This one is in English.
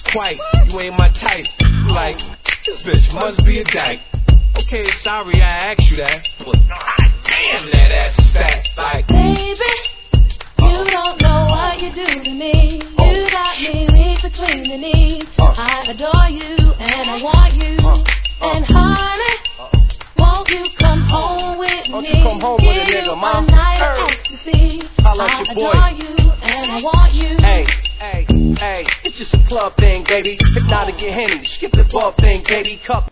quite. You ain't my type. You like, this bitch must be a dyke. Okay, sorry I asked you that, but damn, that ass is fat. Like, baby, you don't know what you do to me. You got me weak between the knees. I adore you and I want you. And honey, won't you come home with me? Won't you come home with a nigga, ma? I adore you and I want you. Hey, it's just a club thing, baby. Hypnotic, get handy. Skip the ball thing, baby. Cup.